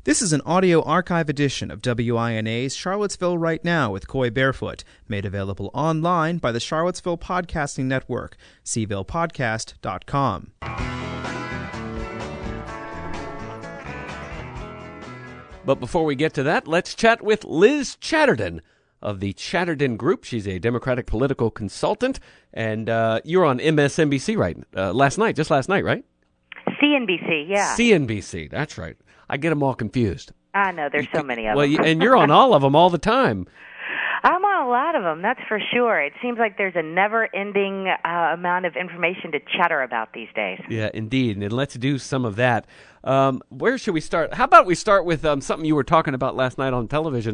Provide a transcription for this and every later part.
This is an audio archive edition of WINA's Charlottesville Right Now with Coy Barefoot, made available online by the Charlottesville Podcasting Network, cvillepodcast.com. But before we get to that, let's chat with Liz Chatterton of the Chatterton Group. She's a Democratic political consultant, and you're on MSNBC just last night, right? CNBC, yeah. CNBC, that's right. I get them all confused. I know, there's so many of them. Well, and you're on all of them all the time. I'm on a lot of them, that's for sure. It seems like there's a never-ending amount of information to chatter about these days. Yeah, indeed, and let's do some of that. Where should we start? How about we start with something you were talking about last night on television,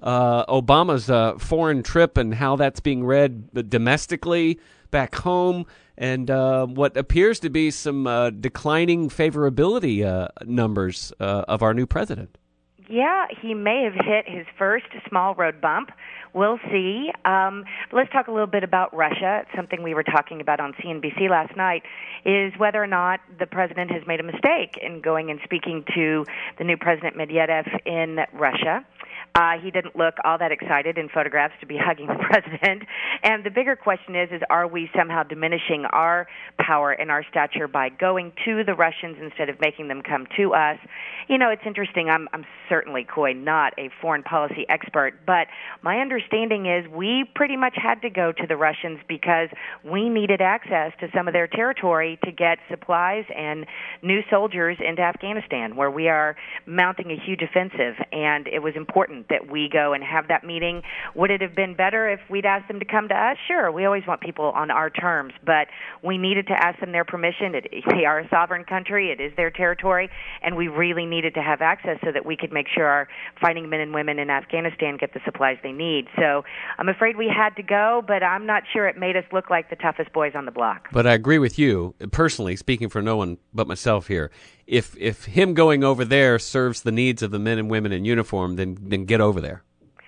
Obama's foreign trip and how that's being read domestically back home, and what appears to be some declining favorability numbers of our new president. Yeah, he may have hit his first small road bump. We'll see. Let's talk a little bit about Russia. It's something we were talking about on CNBC last night, is whether or not the president has made a mistake in going and speaking to the new President Medvedev in Russia. He didn't look all that excited in photographs to be hugging the president. And the bigger question is are we somehow diminishing our power and our stature by going to the Russians instead of making them come to us? You know, it's interesting. I'm certainly, Coy, not a foreign policy expert, but my understanding is we pretty much had to go to the Russians because we needed access to some of their territory to get supplies and new soldiers into Afghanistan, where we are mounting a huge offensive, and it was important that we go and have that meeting. Would it have been better if we'd asked them to come to us? Sure, we always want people on our terms, but we needed to ask them their permission. They are a sovereign country. It is their territory, and we really needed to have access so that we could make sure our fighting men and women in Afghanistan get the supplies they need. So I'm afraid we had to go, but I'm not sure it made us look like the toughest boys on the block. But I agree with you, personally, speaking for no one but myself here. If him going over there serves the needs of the men and women in uniform, then get over there.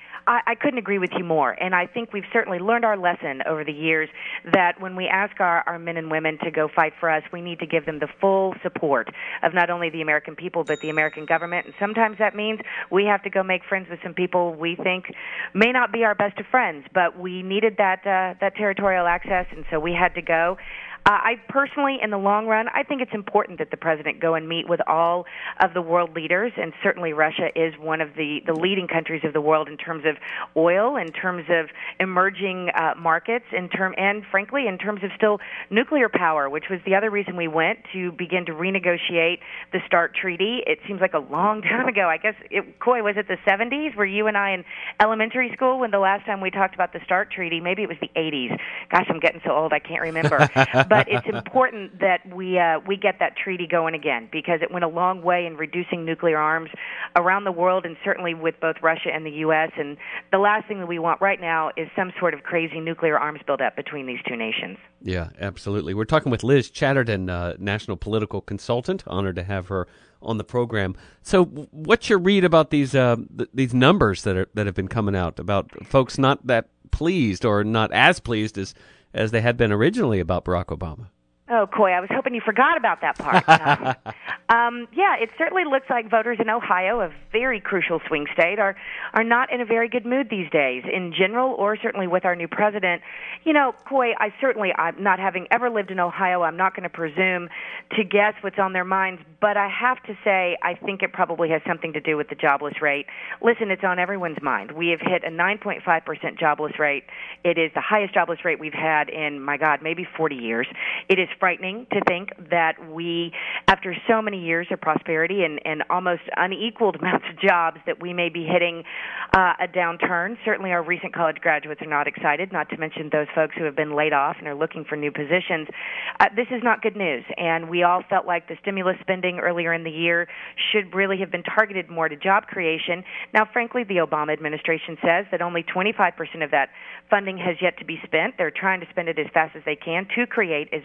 I couldn't agree with you more, and I think we've certainly learned our lesson over the years that when we ask our men and women to go fight for us, we need to give them the full support of not only the American people but the American government, and sometimes that means we have to go make friends with some people we think may not be our best of friends, but we needed that territorial access, and so we had to go. I personally, in the long run, I think it's important that the president go and meet with all of the world leaders, and certainly Russia is one of the leading countries of the world in terms of oil, in terms of emerging markets, and frankly, in terms of still nuclear power, which was the other reason we went to begin to renegotiate the START treaty. It seems like a long time ago. I guess, Coy, was it the 70s? Were you and I in elementary school when the last time we talked about the START treaty? Maybe it was the 80s. Gosh, I'm getting so old I can't remember. But it's important that we get that treaty going again, because it went a long way in reducing nuclear arms around the world, and certainly with both Russia and the U.S. And the last thing that we want right now is some sort of crazy nuclear arms buildup between these two nations. Yeah, absolutely. We're talking with Liz Chatterton, national political consultant. Honored to have her on the program. So, what's your read about these numbers that have been coming out about folks not that pleased or not as pleased as they had been originally about Barack Obama? Oh, Coy, I was hoping you forgot about that part. Yeah, it certainly looks like voters in Ohio, a very crucial swing state, are not in a very good mood these days in general, or certainly with our new president. You know, Coy, I'm not having ever lived in Ohio, I'm not going to presume to guess what's on their minds, but I have to say I think it probably has something to do with the jobless rate. Listen, it's on everyone's mind. We have hit a 9.5% jobless rate. It is the highest jobless rate we've had in, my God, maybe 40 years. It is frightening to think that we, after so many years of prosperity and almost unequaled amounts of jobs, that we may be hitting a downturn. Certainly our recent college graduates are not excited, not to mention those folks who have been laid off and are looking for new positions. This is not good news, and we all felt like the stimulus spending earlier in the year should really have been targeted more to job creation. Now, frankly, the Obama administration says that only 25% of that funding has yet to be spent. They're trying to spend it as fast as they can to create as many jobs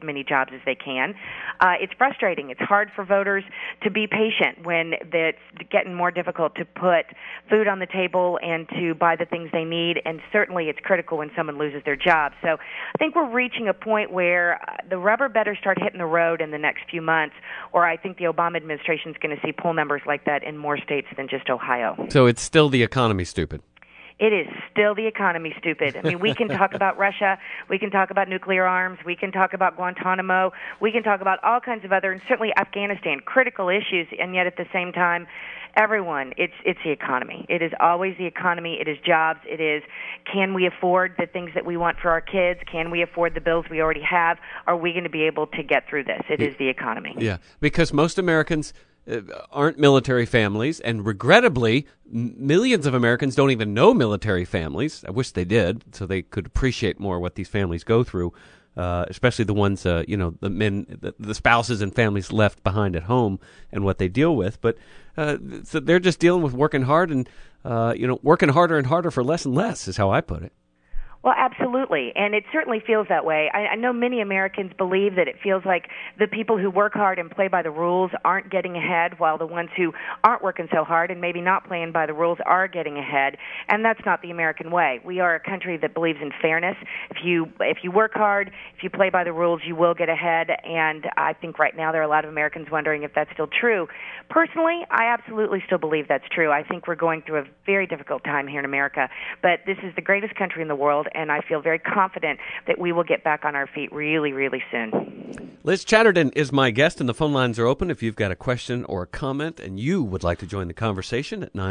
jobs as they can. It's frustrating. It's hard for voters to be patient when it's getting more difficult to put food on the table and to buy the things they need, and certainly it's critical when someone loses their job. So I think we're reaching a point where the rubber better start hitting the road in the next few months, or I think the Obama administration is going to see poll numbers like that in more states than just Ohio. So it's still the economy, stupid. It is still the economy, stupid. I mean, we can talk about Russia, we can talk about nuclear arms, we can talk about Guantanamo, we can talk about all kinds of other, and certainly Afghanistan, critical issues, and yet at the same time, everyone, it's the economy. It is always the economy. It is jobs. It is, can we afford the things that we want for our kids? Can we afford the bills we already have? Are we going to be able to get through this? It is the economy. Yeah, because most Americans aren't military families, and regrettably, millions of Americans don't even know military families. I wish they did, so they could appreciate more what these families go through, especially the ones, the men, the spouses and families left behind at home, and what they deal with. But so they're just dealing with working hard and working harder and harder for less and less, is how I put it. Well, absolutely, and it certainly feels that way. I know many Americans believe that it feels like the people who work hard and play by the rules aren't getting ahead, while the ones who aren't working so hard and maybe not playing by the rules are getting ahead, and that's not the American way. We are a country that believes in fairness. If you work hard, if you play by the rules, you will get ahead, and I think right now there are a lot of Americans wondering if that's still true. Personally, I absolutely still believe that's true. I think we're going through a very difficult time here in America, but this is the greatest country in the world, and I feel very confident that we will get back on our feet really, really soon. Liz Chatterton is my guest, and the phone lines are open if you've got a question or a comment and you would like to join the conversation at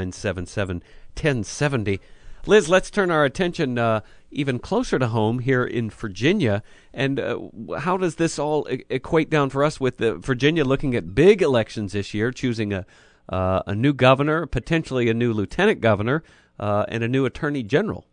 977-1070. Liz, let's turn our attention even closer to home here in Virginia. And how does this all equate down for us with Virginia looking at big elections this year, choosing a new governor, potentially a new lieutenant governor, and a new attorney general?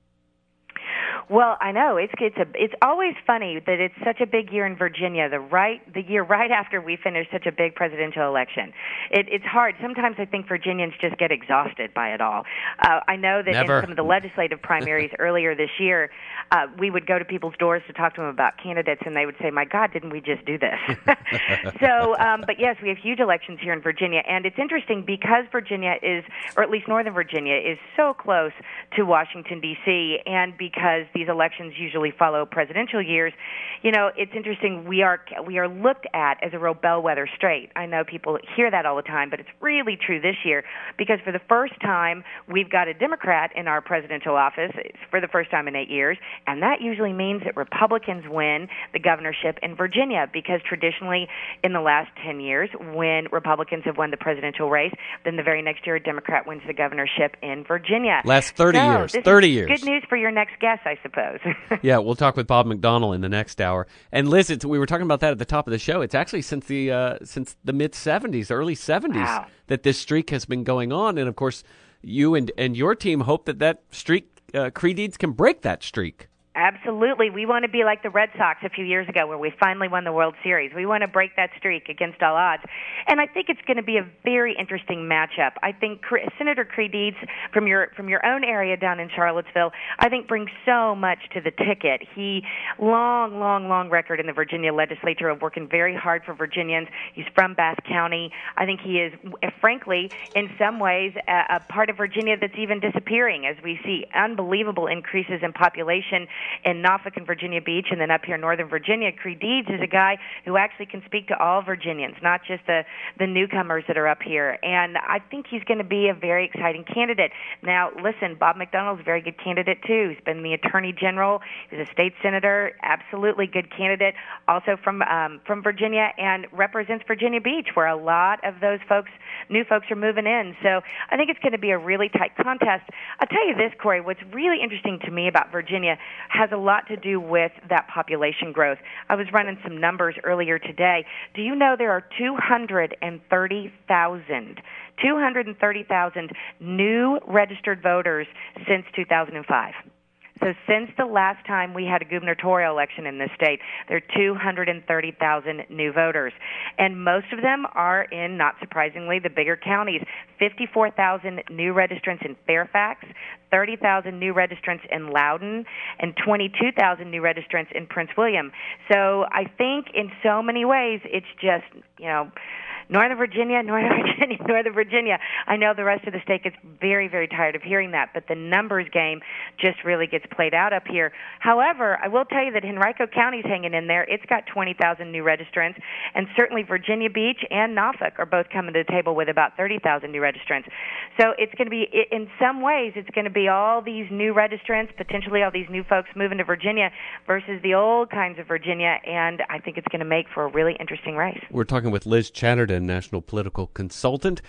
Well, I know it's always funny that it's such a big year in Virginia, the year right after we finish such a big presidential election. It's hard. Sometimes I think Virginians just get exhausted by it all. I know that Never. In some of the legislative primaries earlier this year, we would go to people's doors to talk to them about candidates, and they would say, "My God, didn't we just do this?" So, but yes, we have huge elections here in Virginia, and it's interesting because Virginia is, or at least Northern Virginia, is so close to Washington, D.C., and because these elections usually follow presidential years, it's interesting. We are looked at as a real bellwether state. I know people hear that all the time, but it's really true this year because for the first time we've got a Democrat in our presidential office for the first time in 8 years, and that usually means that Republicans win the governorship in Virginia because traditionally in the last 10 years when Republicans have won the presidential race, then the very next year a Democrat wins the governorship in Virginia. Last 30 years. This 30 is year. Good news for your next guest, I suppose. Yeah, we'll talk with Bob McDonnell in the next hour. And Liz, we were talking about that at the top of the show. It's actually since the mid-'70s, early 70s, wow, that this streak has been going on. And, of course, you and your team hope that streak, Creedides can break that streak. Absolutely. We want to be like the Red Sox a few years ago where we finally won the World Series. We want to break that streak against all odds. And I think it's going to be a very interesting matchup. I think Senator Creedides from your own area down in Charlottesville, I think brings so much to the ticket. He long record in the Virginia legislature of working very hard for Virginians. He's from Bath County. I think he is, frankly, in some ways, a part of Virginia that's even disappearing as we see unbelievable increases in population in Norfolk and Virginia Beach, and then up here in Northern Virginia. Creedides is a guy who actually can speak to all Virginians, not just the newcomers that are up here. And I think he's going to be a very exciting candidate. Now, listen, Bob McDonnell's a very good candidate, too. He's been the Attorney General. He's a state senator, absolutely good candidate, also from Virginia, and represents Virginia Beach, where a lot of those new folks are moving in. So I think it's going to be a really tight contest. I'll tell you this, Corey, what's really interesting to me about Virginia has a lot to do with that population growth. I was running some numbers earlier today. Do you know there are 230,000 new registered voters since 2005? So since the last time we had a gubernatorial election in this state, there are 230,000 new voters. And most of them are in, not surprisingly, the bigger counties. 54,000 new registrants in Fairfax, 30,000 new registrants in Loudoun, and 22,000 new registrants in Prince William. So I think in so many ways it's just, Northern Virginia. I know the rest of the state gets very, very tired of hearing that, but the numbers game just really gets played out up here. However, I will tell you that Henrico County's hanging in there. It's got 20,000 new registrants, and certainly Virginia Beach and Norfolk are both coming to the table with about 30,000 new registrants. So it's going to be, in some ways, it's going to be all these new registrants, potentially all these new folks moving to Virginia versus the old kinds of Virginia, and I think it's going to make for a really interesting race. We're talking with Liz Chatterton, national political consultant.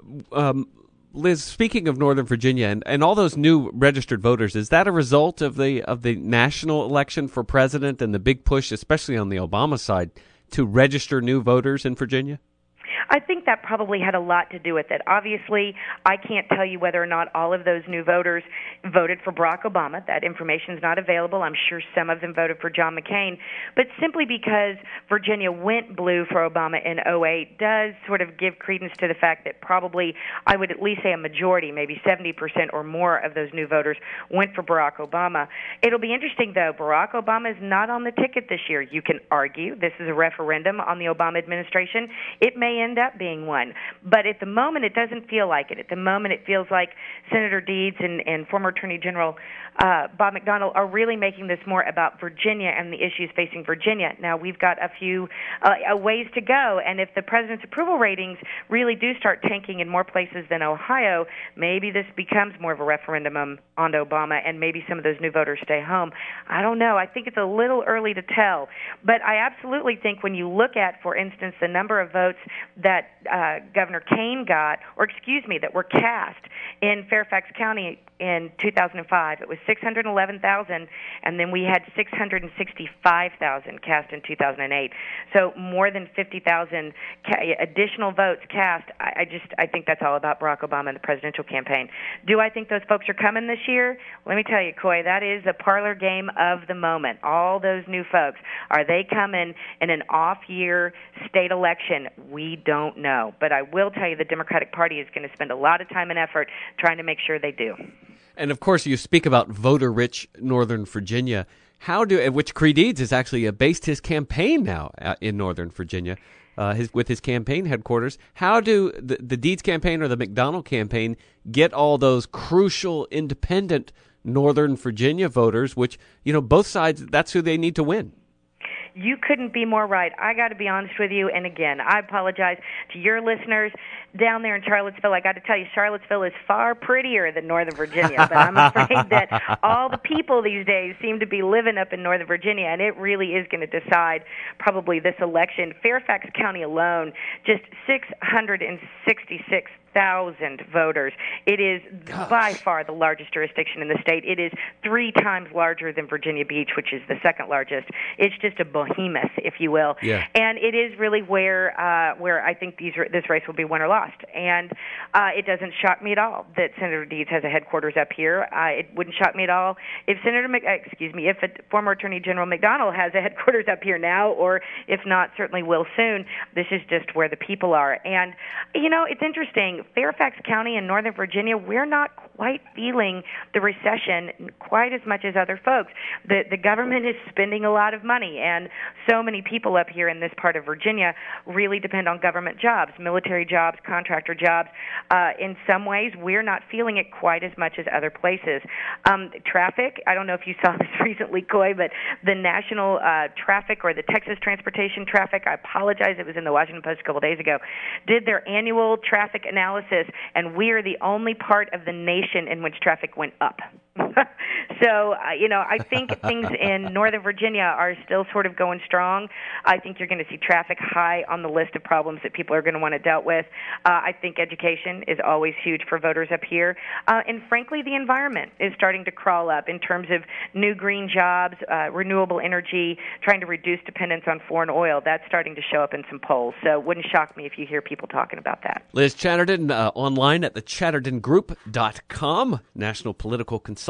Liz, speaking of Northern Virginia and all those new registered voters, is that a result of the national election for president and the big push, especially on the Obama side, to register new voters in Virginia? I think that probably had a lot to do with it. Obviously, I can't tell you whether or not all of those new voters voted for Barack Obama. That information is not available. I'm sure some of them voted for John McCain. But simply because Virginia went blue for Obama in 2008 does sort of give credence to the fact that probably, I would at least say a majority, maybe 70% or more of those new voters went for Barack Obama. It'll be interesting, though. Barack Obama is not on the ticket this year. You can argue this is a referendum on the Obama administration. It may end up being one. But at the moment, it doesn't feel like it. At the moment, it feels like Senator Deeds and former Attorney General Bob McDonnell are really making this more about Virginia and the issues facing Virginia. Now, we've got a few ways to go, and if the president's approval ratings really do start tanking in more places than Ohio, maybe this becomes more of a referendum on Obama, and maybe some of those new voters stay home. I don't know. I think it's a little early to tell. But I absolutely think when you look at, for instance, the number of votes that Governor Kane got, that were cast in Fairfax County in 2005. It was 611,000, and then we had 665,000 cast in 2008. So more than 50,000 additional votes cast. I think that's all about Barack Obama and the presidential campaign. Do I think those folks are coming this year? Let me tell you, Coy, that is the parlor game of the moment. All those new folks, are they coming in an off-year state election? We don't know. But I will tell you the Democratic Party is going to spend a lot of time and effort trying to make sure they do. And, of course, you speak about voter-rich Northern Virginia. Which Creed Deeds has actually based his campaign now in Northern Virginia with his campaign headquarters. How do the Deeds campaign or the McDonnell campaign get all those crucial independent Northern Virginia voters, which, both sides, that's who they need to win? You couldn't be more right. I got to be honest with you, and again, I apologize to your listeners down there in Charlottesville. I got to tell you, Charlottesville is far prettier than Northern Virginia, but I'm afraid that all the people these days seem to be living up in Northern Virginia, and it really is going to decide probably this election. Fairfax County alone, just 666,000 voters. It is by far the largest jurisdiction in the state. It is 3 times larger than Virginia Beach, which is the second largest. It's just a behemoth, if you will. Yeah. And it is really where I think this race will be won or lost. And it doesn't shock me at all that Senator Deeds has a headquarters up here. It wouldn't shock me at all if if former Attorney General McDonnell has a headquarters up here now, or if not, certainly will soon. This is just where the people are. And, it's interesting. Fairfax County in Northern Virginia, we're not quite feeling the recession quite as much as other folks. The government is spending a lot of money, and so many people up here in this part of Virginia really depend on government jobs, military jobs, contractor jobs. In some ways, we're not feeling it quite as much as other places. Traffic, I don't know if you saw this recently, Coy, but the national traffic or the Texas Transportation Traffic, I apologize, it was in the Washington Post a couple days ago, did their annual traffic analysis, and we are the only part of the nation in which traffic went up. So, I think things in Northern Virginia are still sort of going strong. I think you're going to see traffic high on the list of problems that people are going to want to deal with. I think education is always huge for voters up here. And frankly, the environment is starting to crawl up in terms of new green jobs, renewable energy, trying to reduce dependence on foreign oil. That's starting to show up in some polls. So it wouldn't shock me if you hear people talking about that. Liz Chatterton, online at thechattertongroup.com, national political consultant.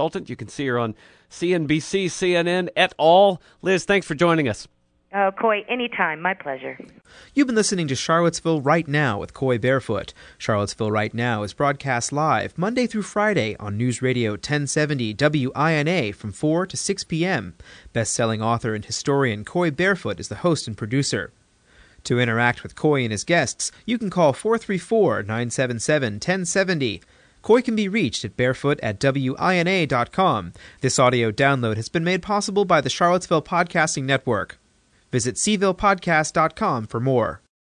consultant. You can see her on CNBC, CNN, et al. Liz, thanks for joining us. Coy, anytime. My pleasure. You've been listening to Charlottesville Right Now with Coy Barefoot. Charlottesville Right Now is broadcast live Monday through Friday on News Radio 1070 WINA from 4 to 6 p.m. Best-selling author and historian Coy Barefoot is the host and producer. To interact with Coy and his guests, you can call 434-977-1070. Coy can be reached at barefoot@wina.com. This audio download has been made possible by the Charlottesville Podcasting Network. Visit cvillepodcast.com for more.